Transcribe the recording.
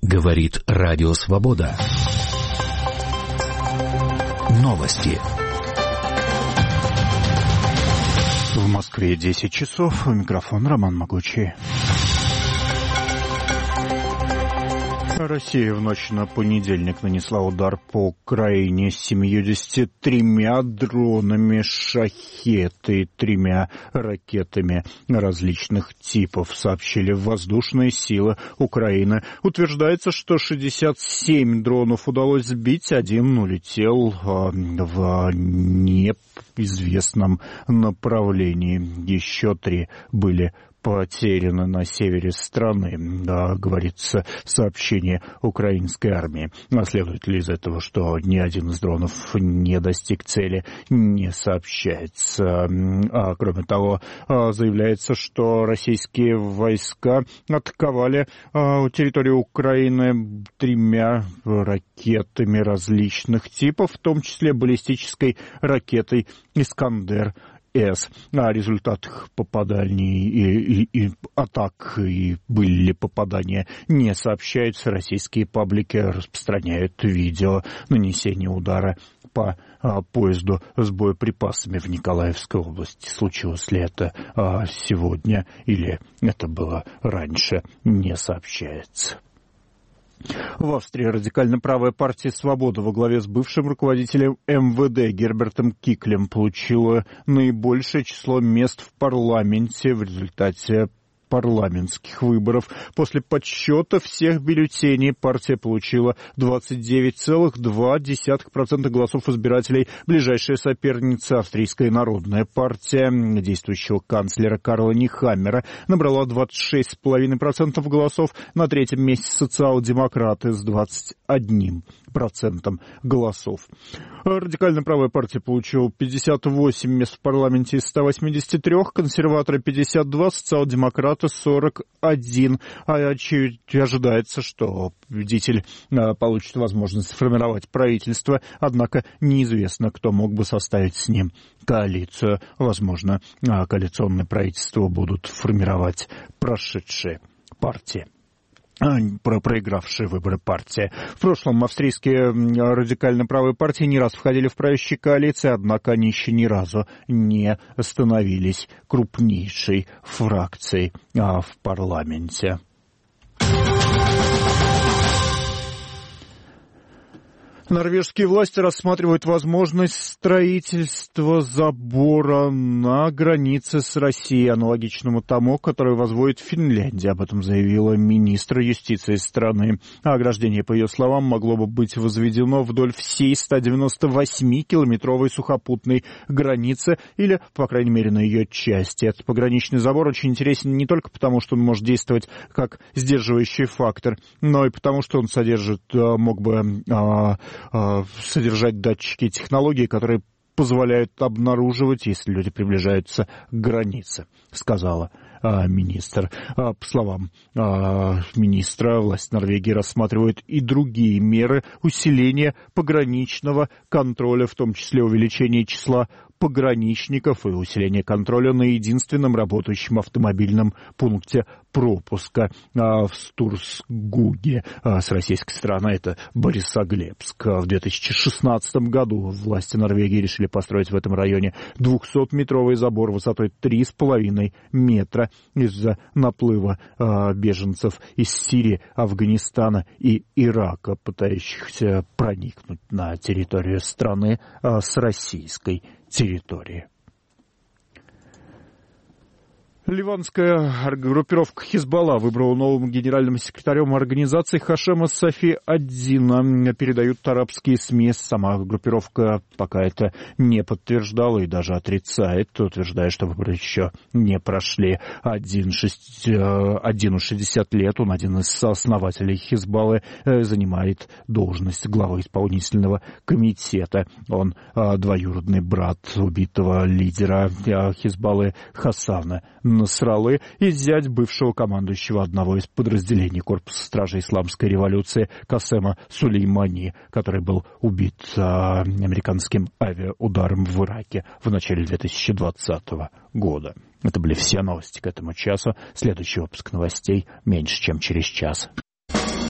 Говорит Радио Свобода. Новости. В Москве 10 часов. Микрофон Роман Могучий. Россия в ночь на понедельник нанесла удар по Украине 73 дронами «Шахед» и 3 ракетами различных типов, сообщили воздушные силы Украины. Утверждается, что 67 дронов удалось сбить, один улетел в неизвестном направлении. Еще 3 были потеряно на севере страны, говорится в сообщении украинской армии. А следует ли из этого, что ни один из дронов не достиг цели, не сообщается. Кроме того, заявляется, что российские войска атаковали территорию Украины 3 ракетами различных типов, в том числе баллистической ракетой «Искандер». О результатах попаданий и атак, и были ли попадания, не сообщаются. Российские паблики распространяют видео нанесения удара по поезду с боеприпасами в Николаевской области. Случилось ли это сегодня или это было раньше, не сообщается. В Австрии радикально-правая партия «Свобода» во главе с бывшим руководителем МВД Гербертом Киклем получила наибольшее число мест в парламенте в результате парламентских выборов. После подсчета всех бюллетеней партия получила 29,2% голосов избирателей. Ближайшая соперница, Австрийская народная партия действующего канцлера Карла Нехаммера, набрала 26,5% голосов. На 3-м месте социал-демократы с 21% голосов. Радикально-правая партия получила 58 мест в парламенте из 183, консерваторы 52, социал-демократы 41. Ожидается, что победитель получит возможность сформировать правительство, однако неизвестно, кто мог бы составить с ним коалицию. Возможно, коалиционное правительство будут формировать прошедшие партии. Проигравшие выборы партия. В прошлом австрийские радикально-правые партии не раз входили в правящие коалиции, однако они еще ни разу не становились крупнейшей фракцией в парламенте. Норвежские власти рассматривают возможность строительства забора на границе с Россией, аналогичному тому, который возводит Финляндия. Об этом заявила министр юстиции страны. Ограждение, по ее словам, могло бы быть возведено вдоль всей 198-километровой сухопутной границы или, по крайней мере, на ее части. Этот пограничный забор очень интересен не только потому, что он может действовать как сдерживающий фактор, но и потому, что он мог бы содержать датчики и технологии, которые позволяют обнаруживать, если люди приближаются к границе, сказала министр. По словам министра, власти Норвегии рассматривают и другие меры усиления пограничного контроля, в том числе увеличение числа пограничников и усиление контроля на единственном работающем автомобильном пункте пропуска в Стурсгуге. С российской стороны это Борисоглебск. В 2016 году власти Норвегии решили построить в этом районе 200-метровый забор высотой 3,5 метра из-за наплыва беженцев из Сирии, Афганистана и Ирака, пытающихся проникнуть на территорию страны с российской территории. Ливанская группировка «Хизбалла» выбрала новым генеральным секретарем организации Хашема Сафи ад-Дина. Передают арабские СМИ. Сама группировка пока это не подтверждала и даже отрицает, утверждая, что выборы еще не прошли. Адину 60 лет, он один из сооснователей «Хизбаллы», занимает должность главы исполнительного комитета. Он двоюродный брат убитого лидера «Хизбаллы» Хасана Насраллы и зять бывшего командующего одного из подразделений корпуса стражей исламской революции Касема Сулеймани, который был убит американским авиаударом в Ираке в начале 2020 года. Это были все новости к этому часу. Следующий выпуск новостей меньше, чем через час.